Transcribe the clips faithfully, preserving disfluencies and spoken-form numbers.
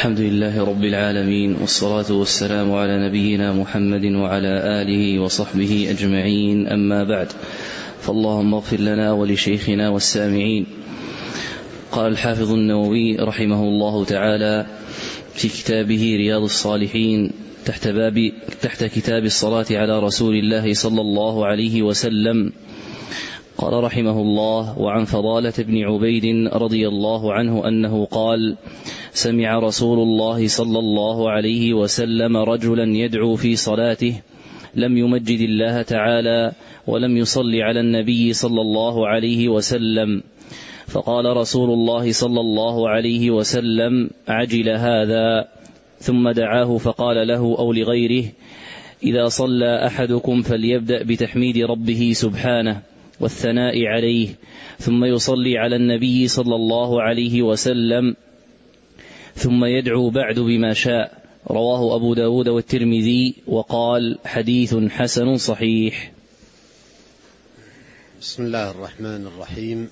الحمد لله رب العالمين، والصلاة والسلام على نبينا محمد وعلى آله وصحبه أجمعين، أما بعد، فاللهم اغفر لنا ولشيخنا والسامعين. قال الحافظ النووي رحمه الله تعالى في كتابه رياض الصالحين تحت, باب تحت كتاب الصلاة على رسول الله صلى الله عليه وسلم، قال رحمه الله: وعن فضالة بن عبيد رضي الله عنه أنه قال: سمع رسول الله صلى الله عليه وسلم رجلا يدعو في صلاته لم يمجد الله تعالى ولم يصلي على النبي صلى الله عليه وسلم، فقال رسول الله صلى الله عليه وسلم: عجل هذا، ثم دعاه فقال له أو لغيره: إذا صلى أحدكم فليبدأ بتحميد ربه سبحانه والثناء عليه، ثم يصلي على النبي صلى الله عليه وسلم، ثم يدعو بعد بما شاء. رواه أبو داود والترمذي، وقال: حديث حسن صحيح. بسم الله الرحمن الرحيم.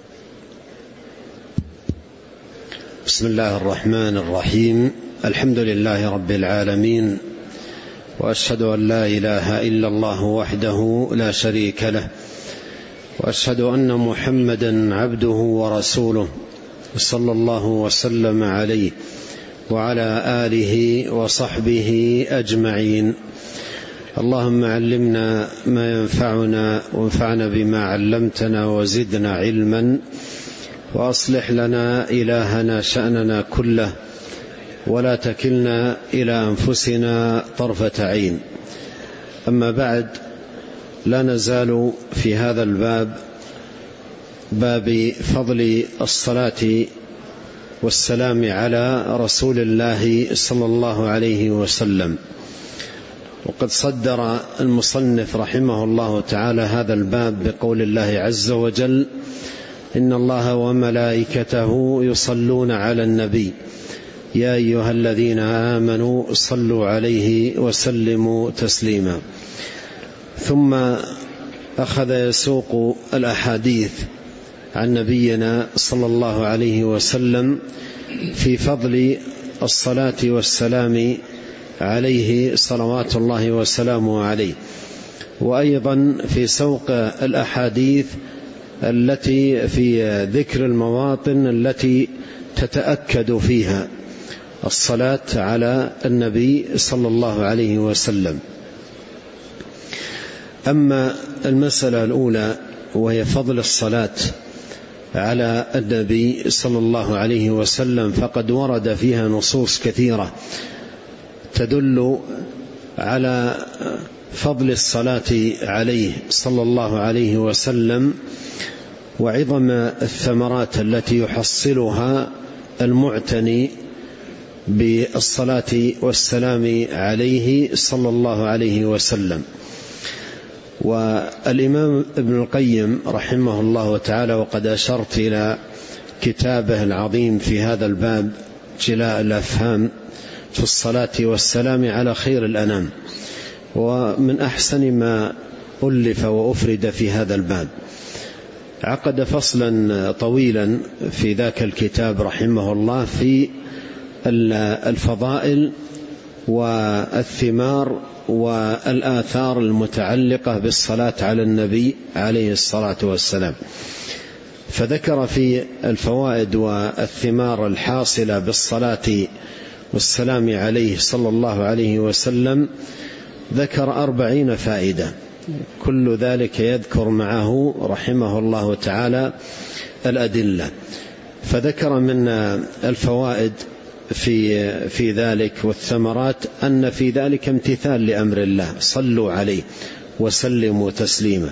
بسم الله الرحمن الرحيم الحمد لله رب العالمين، وأشهد أن لا إله إلا الله وحده لا شريك له، وأشهد أن محمدا عبده ورسوله، صلى الله وسلم عليه وعلى آله وصحبه أجمعين. اللهم علمنا ما ينفعنا وانفعنا بما علمتنا وزدنا علما، وأصلح لنا إلهنا شأننا كله، ولا تكلنا إلى أنفسنا طرفة عين. أما بعد، لا نزال في هذا الباب، باب فضل الصلاة والسلام على رسول الله صلى الله عليه وسلم. وقد صدر المصنف رحمه الله تعالى هذا الباب بقول الله عز وجل: إن الله وملائكته يصلون على النبي يا أيها الذين آمنوا صلوا عليه وسلموا تسليما. ثم أخذ يسوق الأحاديث عن نبينا صلى الله عليه وسلم في فضل الصلاة والسلام عليه صلوات الله وسلامه عليه، وأيضا في سوق الأحاديث التي في ذكر المواطن التي تتأكد فيها الصلاة على النبي صلى الله عليه وسلم. أما المسألة الأولى وهي فضل الصلاة على النبي صلى الله عليه وسلم، فقد ورد فيها نصوص كثيرة تدل على فضل الصلاة عليه صلى الله عليه وسلم، وعظم الثمرات التي يحصلها المعتني بالصلاة والسلام عليه صلى الله عليه وسلم. والإمام ابن القيم رحمه الله تعالى، وقد أشرت إلى كتابه العظيم في هذا الباب جلاء الأفهام في الصلاة والسلام على خير الأنام، ومن أحسن ما ألف وأفرد في هذا الباب، عقد فصلا طويلا في ذاك الكتاب رحمه الله في الفضائل والثمار والآثار المتعلقة بالصلاة على النبي عليه الصلاة والسلام. فذكر في الفوائد والثمار الحاصلة بالصلاة والسلام عليه صلى الله عليه وسلم، ذكر أربعين فائدة، كل ذلك يذكر معه رحمه الله تعالى الأدلة. فذكر من الفوائد في في ذلك والثمرات أن في ذلك امتثال لأمر الله، صلوا عليه وسلموا تسليما.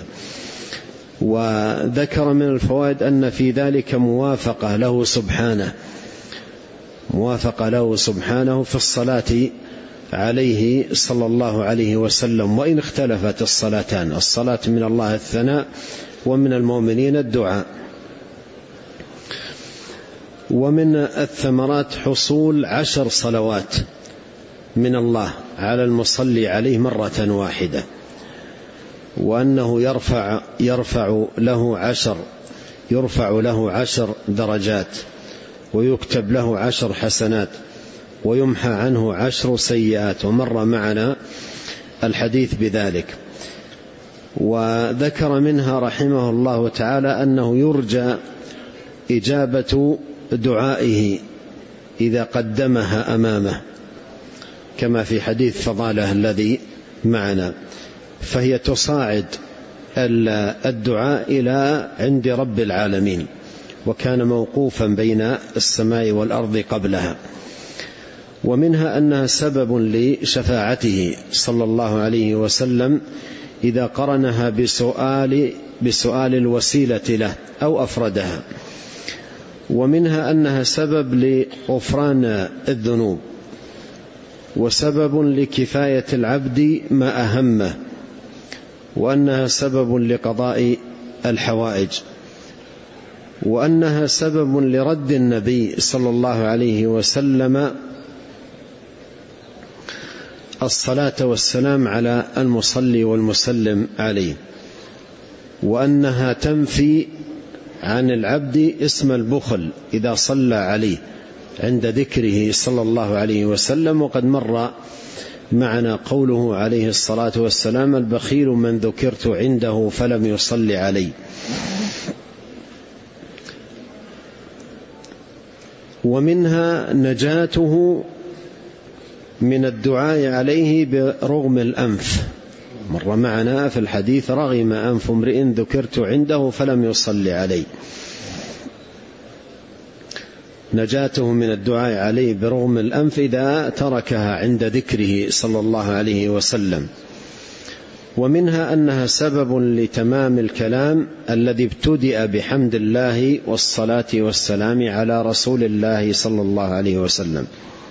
وذكر من الفوائد أن في ذلك موافقة له سبحانه، موافقة له سبحانه في الصلاة عليه صلى الله عليه وسلم، وإن اختلفت الصلاتان، الصلاة من الله الثناء ومن المؤمنين الدعاء. ومن الثمرات حصول عشر صلوات من الله على المصلي عليه مرة واحدة، وأنه يرفع, يرفع له عشر يرفع له عشر درجات، ويكتب له عشر حسنات، ويمحى عنه عشر سيئات، ومر معنا الحديث بذلك. وذكر منها رحمه الله تعالى أنه يرجى إجابة دعائه إذا قدمها أمامه، كما في حديث فضالة الذي معنا، فهي تصاعد الدعاء إلى عند رب العالمين، وكان موقوفا بين السماء والأرض قبلها. ومنها أنها سبب لشفاعته صلى الله عليه وسلم إذا قرنها بسؤال, بسؤال الوسيلة له أو أفردها. ومنها أنها سبب لغفران الذنوب، وسبب لكفاية العبد ما أهمه، وأنها سبب لقضاء الحوائج، وأنها سبب لرد النبي صلى الله عليه وسلم الصلاة والسلام على المصلي والمسلم عليه، وأنها تنفي عن العبد اسم البخل إذا صلى عليه عند ذكره صلى الله عليه وسلم. وقد مر معنا قوله عليه الصلاة والسلام: البخيل من ذكرت عنده فلم يصلي علي. ومنها نجاته من الدعاء عليه برغم الأنف، مر معنا في الحديث: رغم أنف امرئ ذكرت عنده فلم يصلي علي. نجاته من الدعاء عليه برغم الأنف إذا تركها عند ذكره صلى الله عليه وسلم. ومنها أنها سبب لتمام الكلام الذي ابتدأ بحمد الله والصلاة والسلام على رسول الله صلى الله عليه وسلم،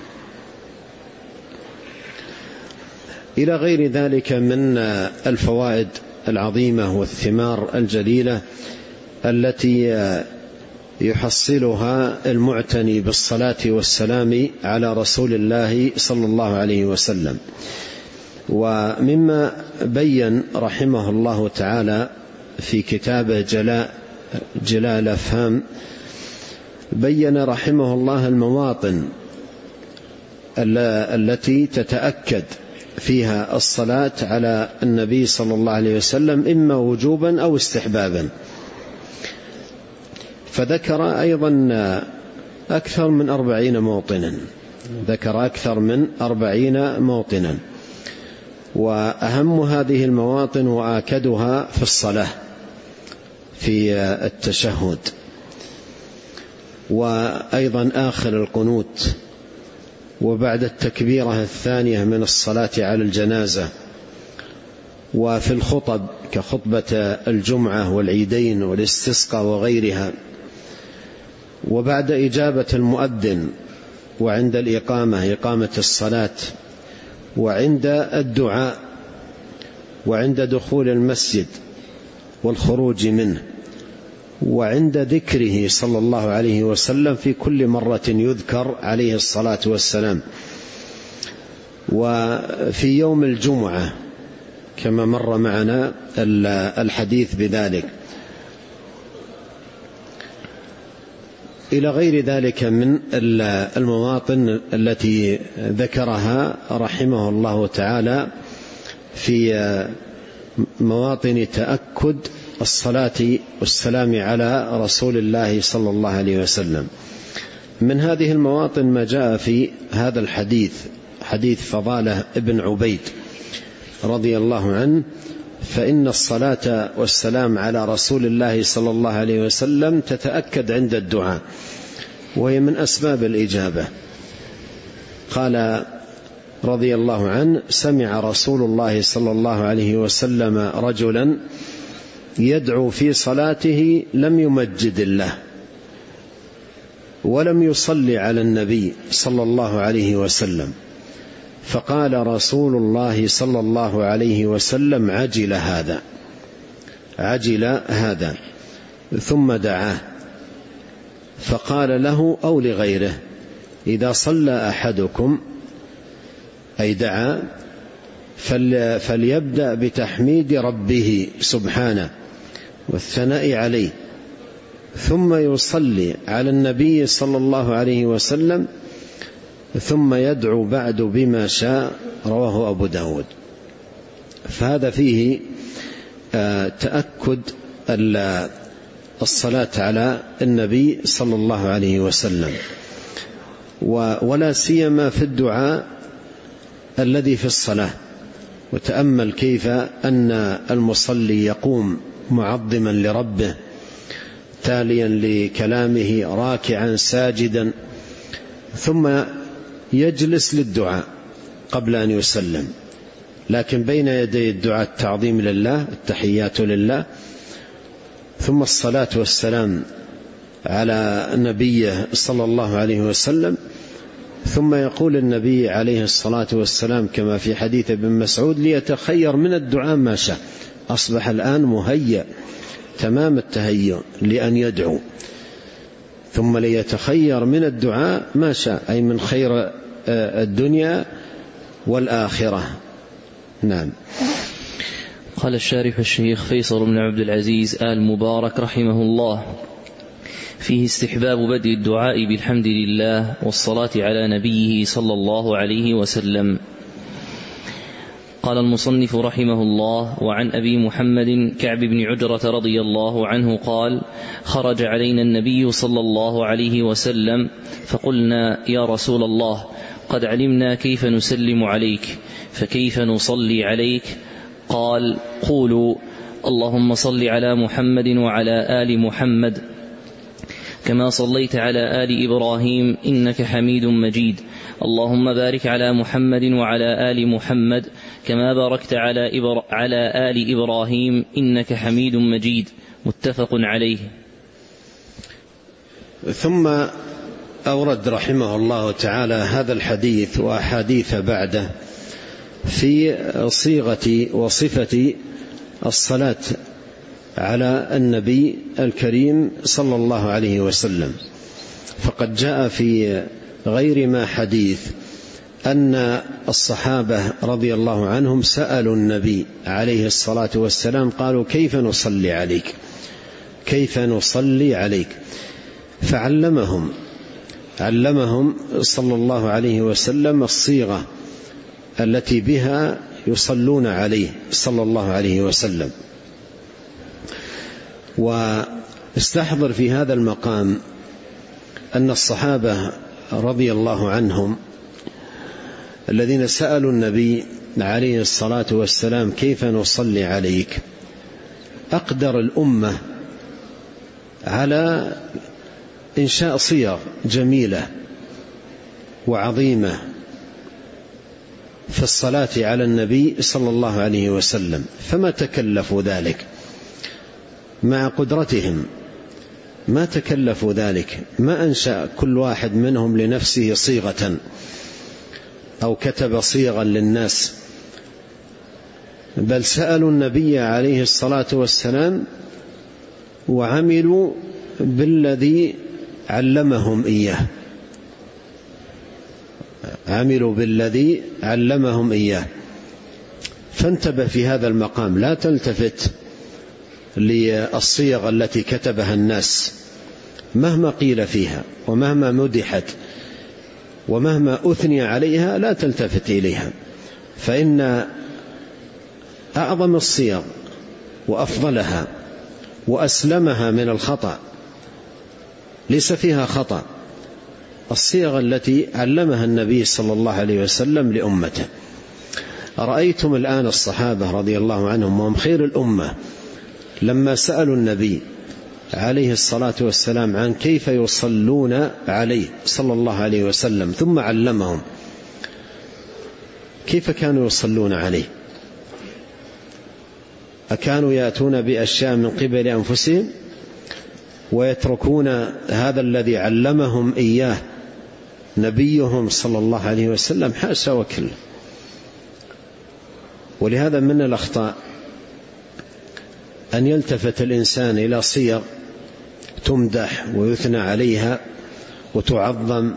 إلى غير ذلك من الفوائد العظيمة والثمار الجليلة التي يحصلها المعتني بالصلاة والسلام على رسول الله صلى الله عليه وسلم. ومما بين رحمه الله تعالى في كتابه جلاء جلاء الأفهام، بين رحمه الله المواطن التي تتأكد فيها الصلاة على النبي صلى الله عليه وسلم إما وجوبا أو استحبابا. فذكر أيضا أكثر من أربعين موطنا، ذكر أكثر من أربعين موطنا، وأهم هذه المواطن وآكدها في الصلاة في التشهد، وأيضا آخر القنوت، وبعد التكبيرة الثانية من الصلاة على الجنازة، وفي الخطب كخطبة الجمعة والعيدين والاستسقاء وغيرها، وبعد إجابة المؤذن، وعند الإقامة إقامة الصلاة، وعند الدعاء، وعند دخول المسجد والخروج منه، وعند ذكره صلى الله عليه وسلم في كل مرة يذكر عليه الصلاة والسلام، وفي يوم الجمعة كما مر معنا الحديث بذلك، إلى غير ذلك من المواطن التي ذكرها رحمه الله تعالى في مواطن تأكد الصلاة والسلام على رسول الله صلى الله عليه وسلم. من هذه المواطن ما جاء في هذا الحديث، حديث فضالة ابن عبيد رضي الله عنه: فإن الصلاة والسلام على رسول الله صلى الله عليه وسلم تتأكد عند الدعاء، وهي من أسباب الإجابة. قال رضي الله عنه: سمع رسول الله صلى الله عليه وسلم رجلا يدعو في صلاته لم يمجد الله ولم يصلي على النبي صلى الله عليه وسلم، فقال رسول الله صلى الله عليه وسلم: عجل هذا عجل هذا ثم دعاه، فقال له أو لغيره: إذا صلى أحدكم أي دعا فليبدأ بتحميد ربه سبحانه والثناء عليه، ثم يصلي على النبي صلى الله عليه وسلم، ثم يدعو بعد بما شاء، رواه أبو داود. فهذا فيه تأكد الصلاة على النبي صلى الله عليه وسلم، ولا سيما في الدعاء الذي في الصلاة. وتأمل كيف أن المصلي يقوم معظما لربه تاليا لكلامه راكعا ساجدا، ثم يجلس للدعاء قبل أن يسلم، لكن بين يدي الدعاء التعظيم لله، التحيات لله، ثم الصلاة والسلام على نبيه صلى الله عليه وسلم. ثم يقول النبي عليه الصلاة والسلام كما في حديث ابن مسعود: ليتخير من الدعاء ما شاء. أصبح الآن مهيأ تمام التهيؤ لأن يدعو، ثم ليتخير من الدعاء ما شاء، أي من خير الدنيا والآخرة. نعم. قال الشارح الشيخ فيصل بن عبد العزيز آل مبارك رحمه الله: فيه استحباب بدء الدعاء بالحمد لله والصلاة على نبيه صلى الله عليه وسلم. قال المصنف رحمه الله: وعن أبي محمد كعب بن عجرة رضي الله عنه قال: خرج علينا النبي صلى الله عليه وسلم فقلنا: يا رسول الله، قد علمنا كيف نسلم عليك، فكيف نصلي عليك؟ قال: قولوا: اللهم صل على محمد وعلى آل محمد كما صليت على آل إبراهيم إنك حميد مجيد، اللهم بارك على محمد وعلى آل محمد كما باركت على, إبرا على آل إبراهيم إنك حميد مجيد. متفق عليه. ثم أورد رحمه الله تعالى هذا الحديث وأحاديث بعده في صيغة وصفة الصلاة على النبي الكريم صلى الله عليه وسلم. فقد جاء في غير ما حديث أن الصحابة رضي الله عنهم سألوا النبي عليه الصلاة والسلام، قالوا: كيف نصلي عليك كيف نصلي عليك فعلمهم علمهم صلى الله عليه وسلم الصيغة التي بها يصلون عليه صلى الله عليه وسلم. واستحضر في هذا المقام أن الصحابة رضي الله عنهم الذين سألوا النبي عليه الصلاة والسلام كيف نصلي عليك أقدر الأمة على إنشاء صيغ جميلة وعظيمة في الصلاة على النبي صلى الله عليه وسلم، فما تكلفوا ذلك مع قدرتهم، ما تكلفوا ذلك، ما أنشأ كل واحد منهم لنفسه صيغة أو كتب صيغا للناس، بل سألوا النبي عليه الصلاة والسلام وعملوا بالذي علمهم إياه عملوا بالذي علمهم إياه. فانتبه في هذا المقام، لا تلتفت للصيغ التي كتبها الناس مهما قيل فيها ومهما مدحت ومهما أثني عليها، لا تلتفت إليها، فإن أعظم الصيغ وأفضلها وأسلمها من الخطأ، ليس فيها خطأ، الصيغ التي علمها النبي صلى الله عليه وسلم لأمته. رأيتم الآن الصحابة رضي الله عنهم وهم خير الأمة لما سألوا النبي عليه الصلاة والسلام عن كيف يصلون عليه صلى الله عليه وسلم ثم علمهم، كيف كانوا يصلون عليه؟ أكانوا يأتون بأشياء من قبل أنفسهم ويتركون هذا الذي علمهم إياه نبيهم صلى الله عليه وسلم؟ حاشا وكلا. ولهذا من الأخطاء أن يلتفت الإنسان إلى صيغ تمدح ويثنى عليها وتعظم،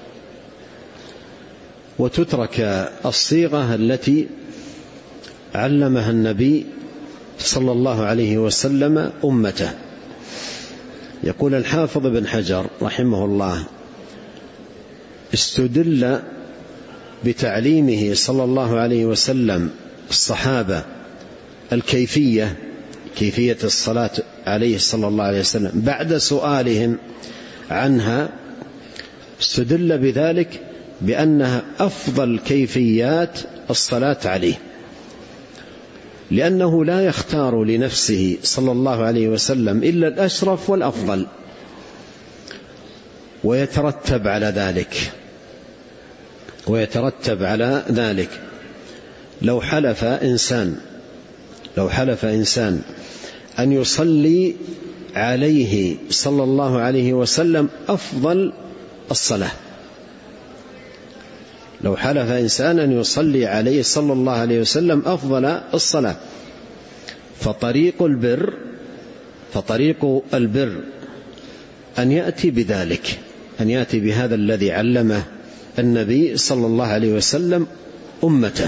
وتترك الصيغة التي علمها النبي صلى الله عليه وسلم أمته. يقول الحافظ بن حجر رحمه الله استدل بتعليمه صلى الله عليه وسلم الصحابة الكيفية كيفية الصلاة عليه صلى الله عليه وسلم بعد سؤالهم عنها، استدل بذلك بأنها أفضل كيفيات الصلاة عليه، لأنه لا يختار لنفسه صلى الله عليه وسلم إلا الأشرف والأفضل، ويترتب على ذلك ويترتب على ذلك لو حلف إنسان لو حلف إنسان أن يصلي عليه صلى الله عليه وسلم أفضل الصلاة، لو حلف إنسان أن يصلي عليه صلى الله عليه وسلم أفضل الصلاة، فطريق البر فطريق البر أن يأتي بذلك، أن يأتي بهذا الذي علمه النبي صلى الله عليه وسلم أمته.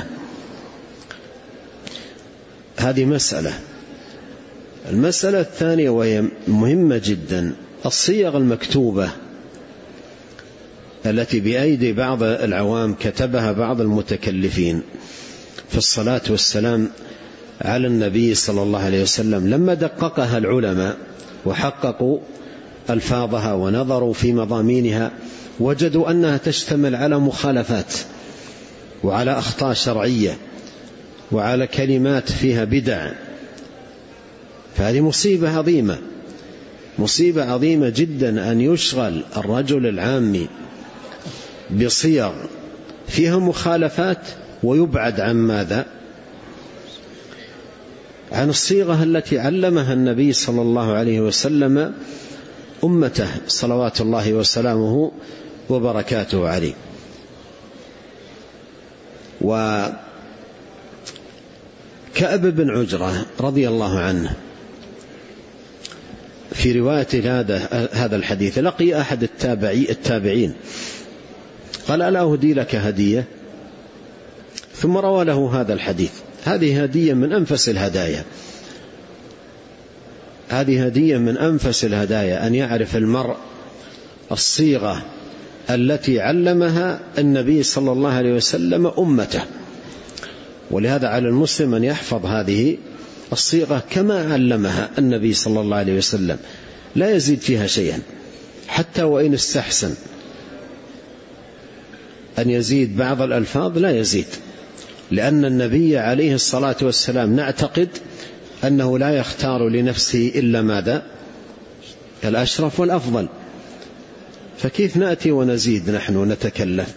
هذه مسألة. المسألة الثانية وهي مهمة جدا، الصيغ المكتوبة التي بأيدي بعض العوام كتبها بعض المتكلفين في الصلاة والسلام على النبي صلى الله عليه وسلم، لما دققها العلماء وحققوا ألفاظها ونظروا في مضامينها وجدوا أنها تشتمل على مخالفات وعلى أخطاء شرعية وعلى كلمات فيها بدع، فهذه مصيبة عظيمة مصيبة عظيمة جدا أن يشغل الرجل العامي بصيغ فيها مخالفات ويبعد عن ماذا؟ عن الصيغة التي علمها النبي صلى الله عليه وسلم أمته صلوات الله وسلامه وبركاته عليه. وكأب بن عجرة رضي الله عنه في رواية هذا هذا الحديث لقي أحد التابعي التابعين قال: ألا أهدي لك هدية؟ ثم روى له هذا الحديث. هذه هدية من أنفس الهدايا هذه هدية من أنفس الهدايا أن يعرف المرء الصيغة التي علمها النبي صلى الله عليه وسلم أمته. ولهذا على المسلم أن يحفظ هذه الصيغة كما علمها النبي صلى الله عليه وسلم، لا يزيد فيها شيئا، حتى وإن استحسن أن يزيد بعض الألفاظ لا يزيد، لأن النبي عليه الصلاة والسلام نعتقد أنه لا يختار لنفسه إلا ماذا؟ الأشرف والأفضل، فكيف نأتي ونزيد نحن نتكلف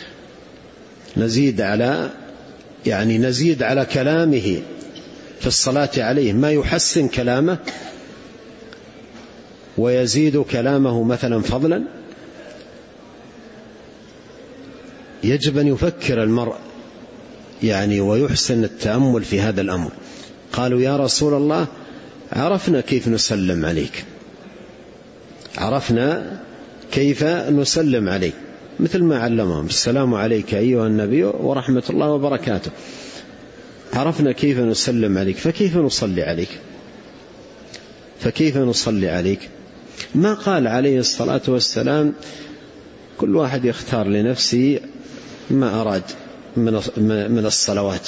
نزيد على يعني نزيد على كلامه في الصلاة عليه ما يحسن كلامه ويزيد كلامه مثلا فضلا؟ يجب أن يفكر المرء يعني ويحسن التأمل في هذا الأمر. قالوا: يا رسول الله، عرفنا كيف نسلم عليك عرفنا كيف نسلم عليك مثل ما علمهم: السلام عليك أيها النبي ورحمة الله وبركاته. عرفنا كيف نسلم عليك، فكيف نصلي عليك فكيف نصلي عليك ما قال عليه الصلاة والسلام كل واحد يختار لنفسه ما أراد من الصلوات.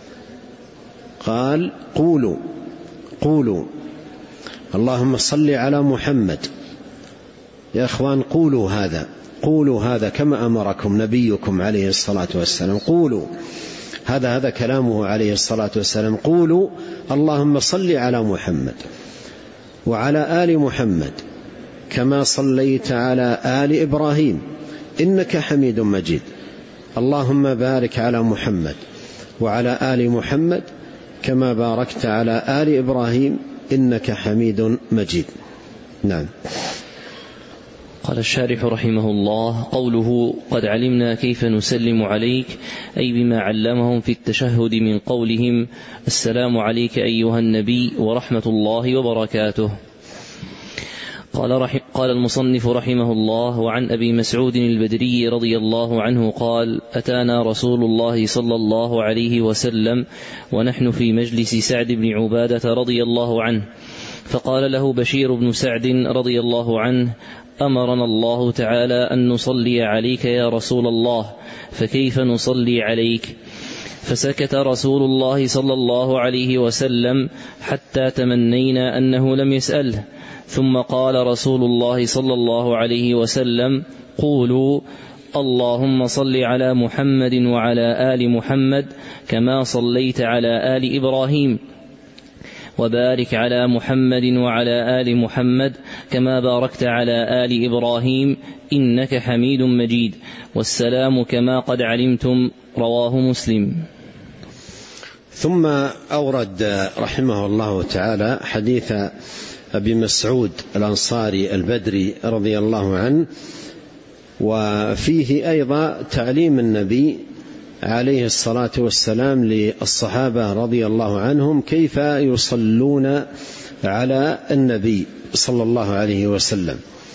قال: قولوا قولوا اللهم صل على محمد. يا أخوان، قولوا هذا قولوا هذا كما أمركم نبيكم عليه الصلاة والسلام. قولوا هذا هذا كلامه عليه الصلاة والسلام. قولوا اللهم صل على محمد وعلى آل محمد كما صليت على آل إبراهيم إنك حميد مجيد. اللهم بارك على محمد وعلى آل محمد كما باركت على آل إبراهيم إنك حميد مجيد. نعم. قال الشارح رحمه الله: قوله قد علمنا كيف نسلم عليك، أي بما علمهم في التشهد من قولهم السلام عليك أيها النبي ورحمة الله وبركاته. قال, رح قال المصنف رحمه الله: وعن أبي مسعود البدري رضي الله عنه قال: أتانا رسول الله صلى الله عليه وسلم ونحن في مجلس سعد بن عبادة رضي الله عنه، فقال له بشير بن سعد رضي الله عنه: أمرنا الله تعالى أن نصلي عليك يا رسول الله، فكيف نصلي عليك؟ فسكت رسول الله صلى الله عليه وسلم حتى تمنينا أنه لم يسأله، ثم قال رسول الله صلى الله عليه وسلم: قولوا اللهم صل على محمد وعلى آل محمد كما صليت على آل إبراهيم، وبارك على محمد وعلى آل محمد كما باركت على آل إبراهيم إنك حميد مجيد، والسلام كما قد علمتم. رواه مسلم. ثم أورد رحمه الله تعالى حديث أبي مسعود الأنصاري البدري رضي الله عنه، وفيه أيضا تعليم النبي عليه الصلاة والسلام للصحابة رضي الله عنهم كيف يصلون على النبي صلى الله عليه وسلم.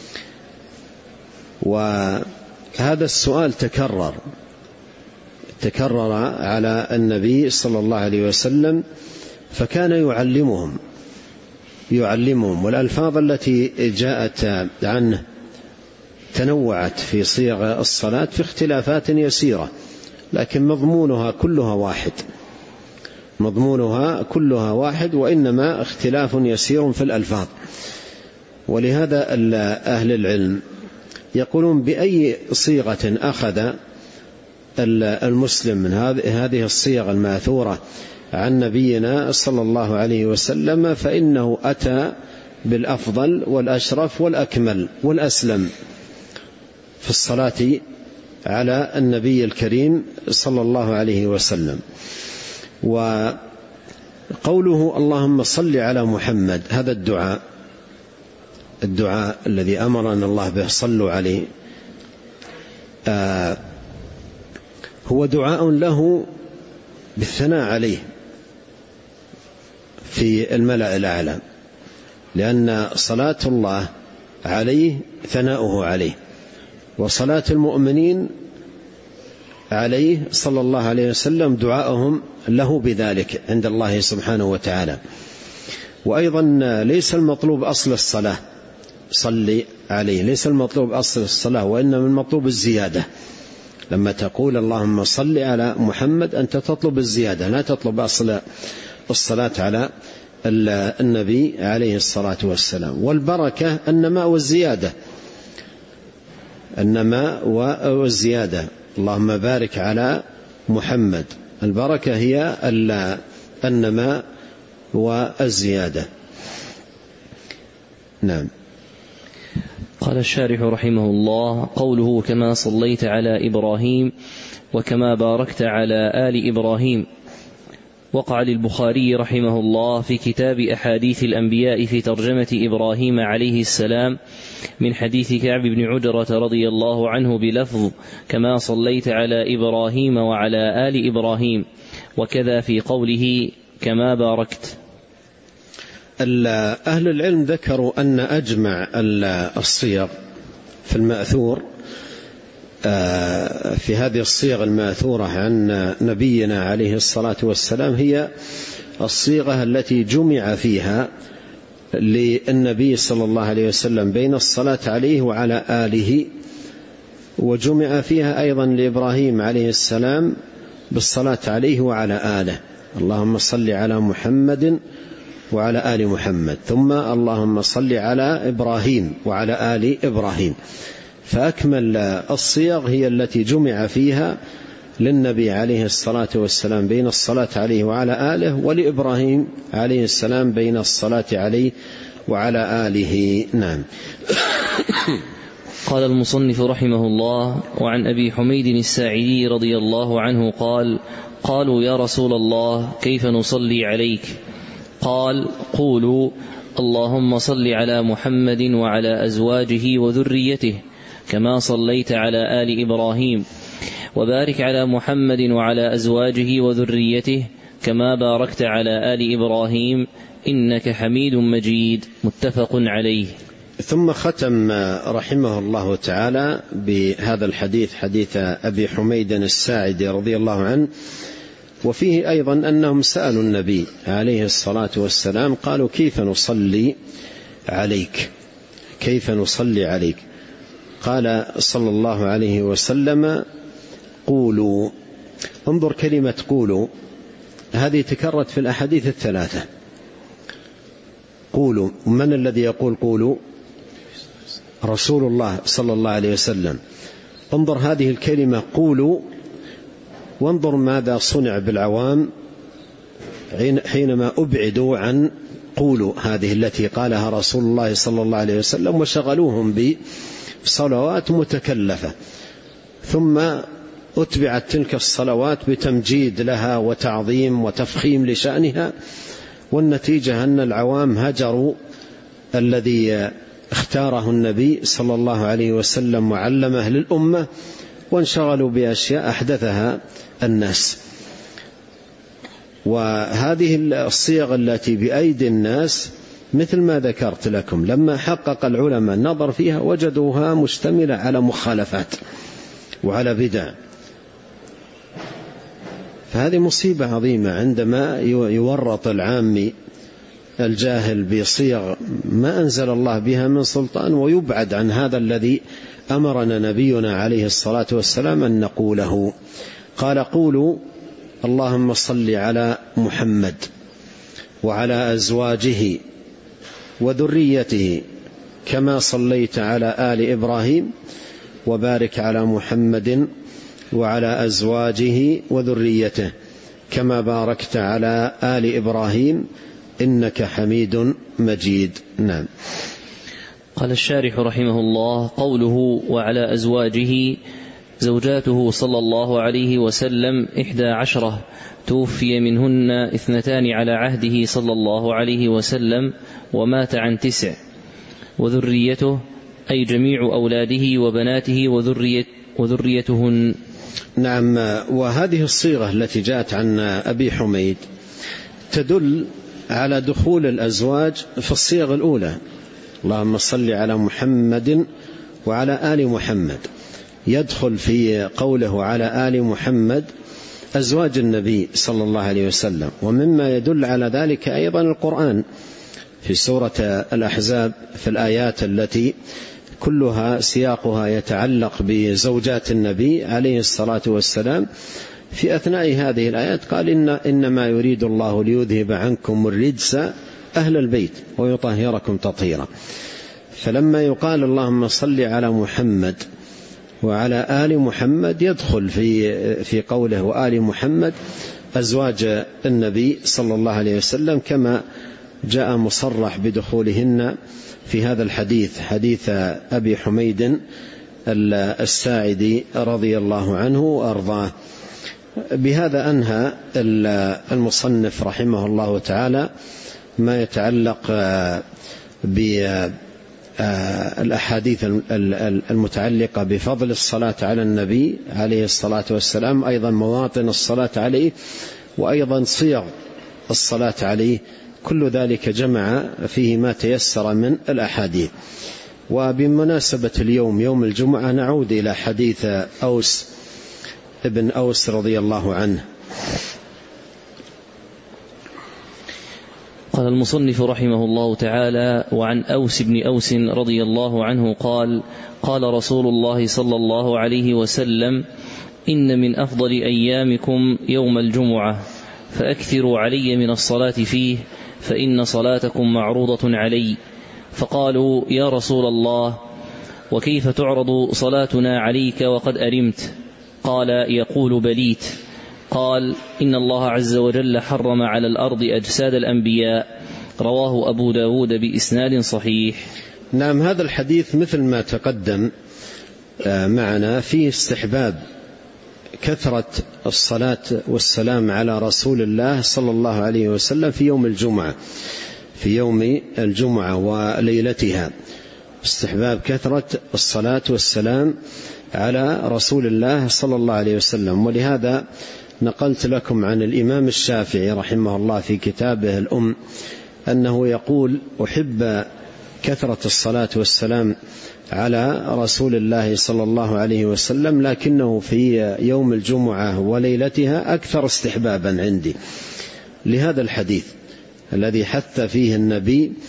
وهذا السؤال تكرر تكرر على النبي صلى الله عليه وسلم، فكان يعلمهم يعلمهم والألفاظ التي جاءت عنه تنوعت في صيغ الصلاة في اختلافات يسيرة، لكن مضمونها كلها واحد مضمونها كلها واحد وإنما اختلاف يسير في الألفاظ. ولهذا أهل العلم يقولون بأي صيغة أخذ المسلم من هذه الصيغ الماثورة عن نبينا صلى الله عليه وسلم فإنه أتى بالأفضل والأشرف والأكمل والأسلم في الصلاة على النبي الكريم صلى الله عليه وسلم. وقوله اللهم صل على محمد، هذا الدعاء الدعاء الذي أمرنا الله به صلوا عليه، آه هو دعاء له بالثناء عليه في الملأ الأعلى، لأن صلاة الله عليه ثناؤه عليه، وصلاة المؤمنين عليه صلى الله عليه وسلم دعاءهم له بذلك عند الله سبحانه وتعالى. وأيضا ليس المطلوب أصل الصلاة صلي عليه، ليس المطلوب أصل الصلاة، وإنما المطلوب الزيادة. لما تقول اللهم صل على محمد أنت تطلب الزيادة، لا تطلب أصل الصلاة على النبي عليه الصلاة والسلام. والبركة النماء والزيادة، النماء والزيادة. اللهم بارك على محمد، البركة هي النماء والزيادة. نعم. قال الشارح رحمه الله: قوله كما صليت على إبراهيم وكما باركت على آل إبراهيم، وقع للبخاري رحمه الله في كتاب أحاديث الأنبياء في ترجمة إبراهيم عليه السلام من حديث كعب بن عجرة رضي الله عنه بلفظ كما صليت على إبراهيم وعلى آل إبراهيم، وكذا في قوله كما باركت. أهل العلم ذكروا أن أجمع الصيغ في المأثور في هذه الصيغ الماثورة عن نبينا عليه الصلاة والسلام هي الصيغة التي جمع فيها للنبي صلى الله عليه وسلم بين الصلاة عليه وعلى آله، وجمع فيها أيضا لإبراهيم عليه السلام بالصلاة عليه وعلى آله. اللهم صل على محمد وعلى آل محمد، ثم اللهم صل على إبراهيم وعلى آل إبراهيم. فأكمل الصيغ هي التي جمع فيها للنبي عليه الصلاة والسلام بين الصلاة عليه وعلى آله، ولإبراهيم عليه السلام بين الصلاة عليه وعلى آله. نعم. قال المصنف رحمه الله: وعن أبي حميد الساعدي رضي الله عنه قال: قالوا يا رسول الله كيف نصلي عليك؟ قال: قولوا اللهم صل على محمد وعلى أزواجه وذريته كما صليت على آل إبراهيم، وبارك على محمد وعلى أزواجه وذريته كما باركت على آل إبراهيم إنك حميد مجيد. متفق عليه. ثم ختم رحمه الله تعالى بهذا الحديث، حديث أبي حميد الساعدي رضي الله عنه، وفيه أيضا أنهم سألوا النبي عليه الصلاة والسلام قالوا كيف نصلي عليك كيف نصلي عليك قال صلى الله عليه وسلم قولوا. انظر كلمة قولوا هذه تكررت في الأحاديث الثلاثة. قولوا، من الذي يقول قولوا؟ رسول الله صلى الله عليه وسلم. انظر هذه الكلمة قولوا، وانظر ماذا صنع بالعوام حينما أبعدوا عن قولوا هذه التي قالها رسول الله صلى الله عليه وسلم، وشغلوهم بصلوات متكلفة، ثم أتبعت تلك الصلوات بتمجيد لها وتعظيم وتفخيم لشأنها، والنتيجة أن العوام هجروا الذي اختاره النبي صلى الله عليه وسلم وعلمه للأمة، وانشغلوا بأشياء أحدثها الناس. وهذه الصيغ التي بأيدي الناس مثل ما ذكرت لكم، لما حقق العلماء النظر فيها وجدوها مشتملة على مخالفات وعلى بدع. فهذه مصيبة عظيمة عندما يورط العامي الجاهل بصيغ ما أنزل الله بها من سلطان، ويبعد عن هذا الذي أمرنا نبينا عليه الصلاة والسلام أن نقوله. قال قولوا اللهم صل على محمد وعلى أزواجه وذريته كما صليت على آل إبراهيم وبارك على محمد وعلى أزواجه وذريته كما باركت على آل إبراهيم إنك حميد مجيد. نعم. قال الشارح رحمه الله: قوله وعلى أزواجه زوجاته صلى الله عليه وسلم إحدى عشرة، توفي منهن اثنتان على عهده صلى الله عليه وسلم ومات عن تسع، وذريته أي جميع أولاده وبناته وذرية وذريتهن. نعم. وهذه الصيغة التي جاءت عن أبي حميد تدل على دخول الأزواج في الصيغ الأولى، اللهم صل على محمد وعلى آل محمد، يدخل في قوله على آل محمد أزواج النبي صلى الله عليه وسلم. ومما يدل على ذلك أيضا القرآن في سورة الأحزاب في الآيات التي كلها سياقها يتعلق بزوجات النبي عليه الصلاة والسلام. في أثناء هذه الآيات قال إن إنما يريد الله ليذهب عنكم الرجس أهل البيت ويطهركم تطهيرا. فلما يقال اللهم صل على محمد وعلى آل محمد يدخل في في قوله وآل محمد أزواج النبي صلى الله عليه وسلم، كما جاء مصرح بدخولهن في هذا الحديث، حديث أبي حميد الساعدي رضي الله عنه وأرضاه. بهذا أنهى المصنف رحمه الله تعالى ما يتعلق بالأحاديث المتعلقة بفضل الصلاة على النبي عليه الصلاة والسلام، أيضا مواطن الصلاة عليه، وأيضا صيغ الصلاة عليه. كل ذلك جمع فيه ما تيسر من الأحاديث. وبمناسبة اليوم يوم الجمعة نعود إلى حديث أوس ابن أوس رضي الله عنه. قال المصنف رحمه الله تعالى: وعن أوس بن أوس رضي الله عنه قال: قال رسول الله صلى الله عليه وسلم: إن من أفضل أيامكم يوم الجمعة، فأكثروا علي من الصلاة فيه، فإن صلاتكم معروضة علي. فقالوا: يا رسول الله، وكيف تعرض صلاتنا عليك وقد أرمت؟ قال: يقول بليت. قال: إن الله عز وجل حرم على الأرض أجساد الأنبياء. رواه أبو داود بإسناد صحيح. نعم. هذا الحديث مثل ما تقدم معنا فيه استحباب كثرة الصلاة والسلام على رسول الله صلى الله عليه وسلم في يوم الجمعة في يوم الجمعة وليلتها، استحباب كثرة الصلاة والسلام على رسول الله صلى الله عليه وسلم. ولهذا نقلت لكم عن الإمام الشافعي رحمه الله في كتابه الأم أنه يقول: أحب كثرة الصلاة والسلام على رسول الله صلى الله عليه وسلم، لكنه في يوم الجمعة وليلتها أكثر استحبابا عندي، لهذا الحديث الذي حث فيه النبي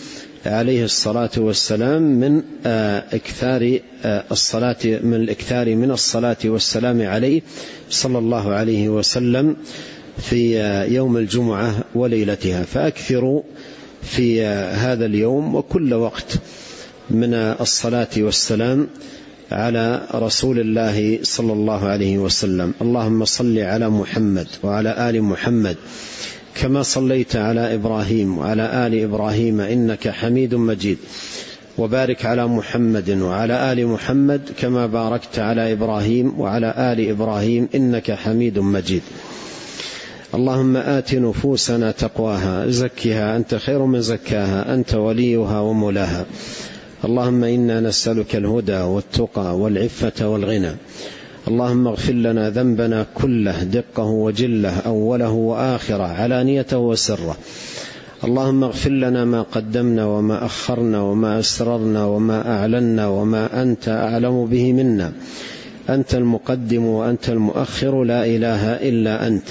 عليه الصلاة والسلام من إكثار الصلاة من الإكثار من الصلاة والسلام عليه صلى الله عليه وسلم في يوم الجمعة وليلتها. فأكثروا في هذا اليوم وكل وقت من الصلاة والسلام على رسول الله صلى الله عليه وسلم. اللهم صل على محمد وعلى آل محمد كما صليت على إبراهيم وعلى آل إبراهيم إنك حميد مجيد، وبارك على محمد وعلى آل محمد كما باركت على إبراهيم وعلى آل إبراهيم إنك حميد مجيد. اللهم آت نفوسنا تقواها زكها أنت خير من زكاها أنت وليها ومولاها. اللهم إنا نسألك الهدى والتقى والعفة والغنى. اللهم اغفر لنا ذنبنا كله دقه وجله أوله وآخره علانيته وسره. اللهم اغفر لنا ما قدمنا وما أخرنا وما أسررنا وما أعلنا وما أنت أعلم به منا. أنت المقدم وأنت المؤخر لا إله إلا أنت.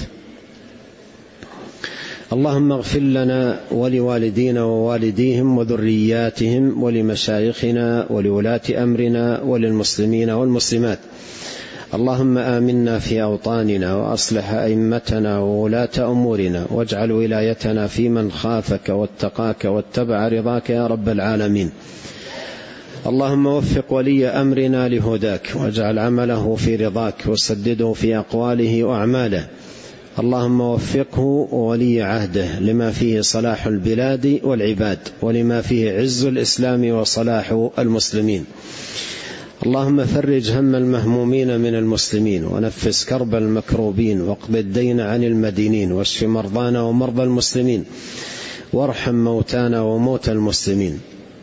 اللهم اغفر لنا ولوالدينا ووالديهم وذرياتهم ولمشايخنا ولولاة أمرنا وللمسلمين والمسلمات. اللهم آمنا في أوطاننا وأصلح أئمتنا وولاة أمورنا واجعل ولايتنا في من خافك واتقاك واتبع رضاك يا رب العالمين. اللهم وفق ولي أمرنا لهداك واجعل عمله في رضاك وسدده في أقواله وأعماله. اللهم وفقه وولي عهده لما فيه صلاح البلاد والعباد ولما فيه عز الإسلام وصلاح المسلمين. اللهم فرج هم المهمومين من المسلمين ونفس كرب المكروبين واقض الدين عن المدينين واشف مرضانا ومرضى المسلمين وارحم موتانا وموتى المسلمين.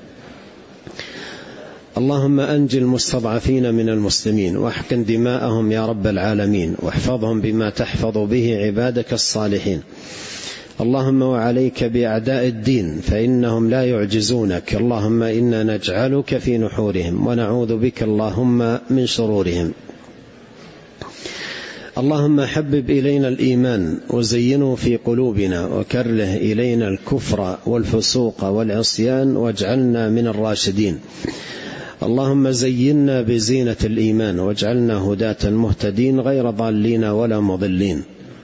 اللهم أنجِ المستضعفين من المسلمين واحقن دماءهم يا رب العالمين واحفظهم بما تحفظ به عبادك الصالحين. اللهم وعليك بأعداء الدين فإنهم لا يعجزونك. اللهم إنا نجعلك في نحورهم ونعوذ بك اللهم من شرورهم. اللهم حبب إلينا الإيمان وزينه في قلوبنا وكره إلينا الكفر والفسوق والعصيان واجعلنا من الراشدين. اللهم زينا بزينة الإيمان واجعلنا هداة مهتدين غير ضالين ولا مضلين.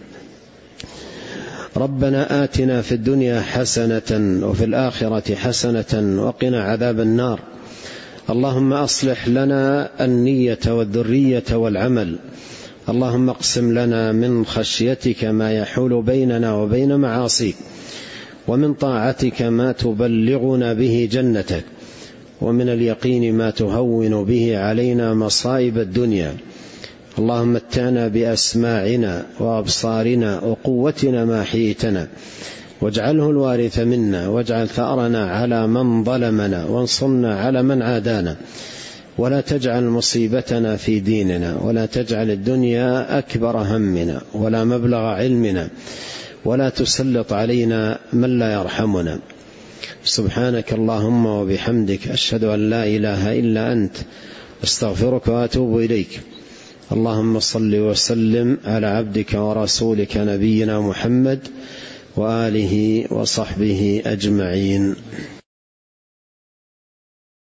ربنا آتنا في الدنيا حسنة وفي الآخرة حسنة وقنا عذاب النار. اللهم أصلح لنا النية والذرية والعمل. اللهم اقسم لنا من خشيتك ما يحول بيننا وبين معاصيك ومن طاعتك ما تبلغنا به جنتك ومن اليقين ما تهون به علينا مصائب الدنيا. اللهم متعنا بأسماعنا وأبصارنا وقوتنا ما حييتنا واجعله الوارث منا واجعل ثأرنا على من ظلمنا وانصرنا على من عادانا ولا تجعل مصيبتنا في ديننا ولا تجعل الدنيا أكبر همنا ولا مبلغ علمنا ولا تسلط علينا من لا يرحمنا. سبحانك اللهم وبحمدك أشهد أن لا إله إلا أنت أستغفرك وأتوب إليك. اللهم صل وسلم على عبدك ورسولك نبينا محمد وآله وصحبه أجمعين.